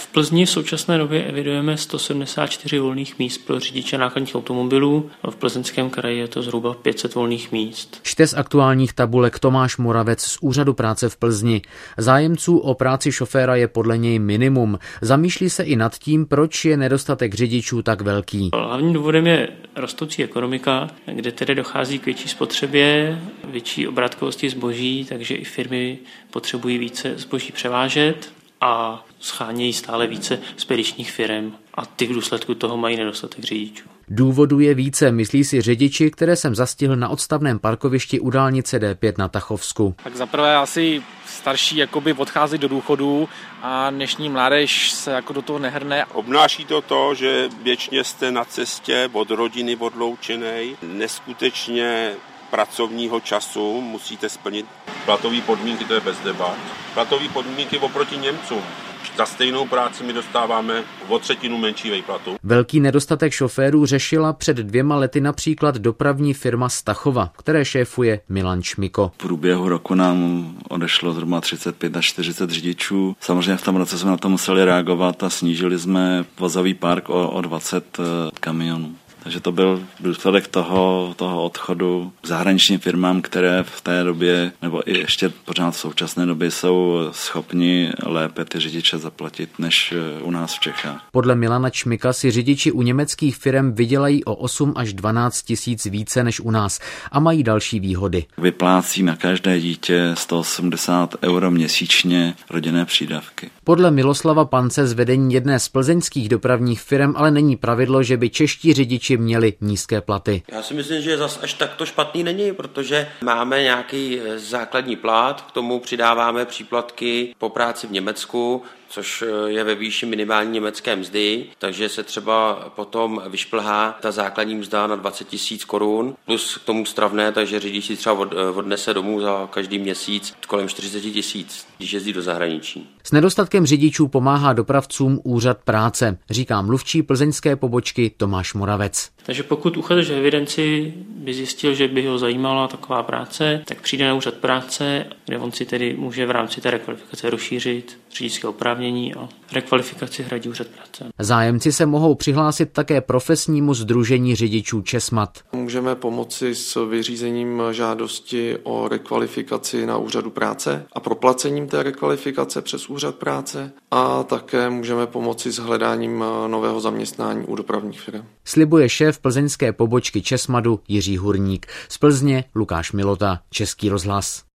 Plzni v současné době evidujeme 174 volných míst pro řidiče nákladních automobilů a v Plzeňském kraji je to zhruba 500 volných míst. Čte z aktuálních tabulek Tomáš Moravec z Úřadu práce v Plzni. Zájemců o práci šoféra je podle něj minimum. Zamýšlí se i nad tím, proč je nedostatek řidičů tak velký. Hlavním důvodem je rostoucí ekonomika, kde tedy dochází k větší spotřebě, větší obrátkovosti zboží, takže i firmy potřebují více zboží převážet a schánějí stále více spedičních firem a ty v důsledku toho mají nedostatek řidičů. Důvodů je více, myslí si řidiči, které jsem zastihl na odstavném parkovišti u dálnice D5 na Tachovsku. Tak zaprvé asi starší odchází do důchodu a dnešní mládež se do toho nehrne. Obnáší to, že věčně jste na cestě od rodiny odloučenej, neskutečně pracovního času musíte splnit. Platové podmínky, to je bez debat. Platové podmínky oproti Němcům. Za stejnou práci my dostáváme o 1/3 menší výplatu. Velký nedostatek šoférů řešila před 2 lety například dopravní firma Stachova, které šéfuje Milan Čmiko. V průběhu roku nám odešlo zhruba 35 až 40 řidičů. Samozřejmě v tom roce jsme na to museli reagovat a snížili jsme vozový park o 20 kamionů. Takže to byl důsledek toho odchodu k zahraničním firmám, které v té době, nebo i ještě pořád v současné době jsou schopni lépe ty řidiče zaplatit než u nás v Čechách. Podle Milana Čmika si řidiči u německých firm vydělají o 8 až 12 tisíc více než u nás a mají další výhody. Vyplácí na každé dítě 180 € měsíčně rodinné přídavky. Podle Miloslava Pance z vedení jedné z plzeňských dopravních firm ale není pravidlo, že by čeští řidiči měli nízké platy. Já si myslím, že zas až tak to špatný není, protože máme nějaký základní plat, k tomu přidáváme příplatky po práci v Německu, což je ve výši minimální německé mzdy, takže se třeba potom vyšplhá ta základní mzda na 20 000 korun, plus k tomu stravné, takže řidič si třeba odnese domů za každý měsíc kolem 40 000, když jezdí do zahraničí. S nedostatkem řidičů pomáhá dopravcům Úřad práce, říká mluvčí plzeňské pobočky Tomáš Moravec. Takže pokud uchazeč v evidenci by zjistil, že by ho zajímala taková práce, tak přijde na Úřad práce, kde on si tedy může v rámci té rekvalifikace rozšířit řidičské oprávnění a rekvalifikaci hradí Úřad práce. Zájemci se mohou přihlásit také profesnímu sdružení řidičů Česmat. Můžeme pomoci s vyřízením žádosti o rekvalifikaci na Úřadu práce a proplacením té rekvalifikace přes Úřad práce a také můžeme pomoci s hledáním nového zaměstnání u dopravních firm. Slibuje šéf plzeňské pobočky Česmadu Jiří Hurník. Z Plzně Lukáš Milota, Český rozhlas.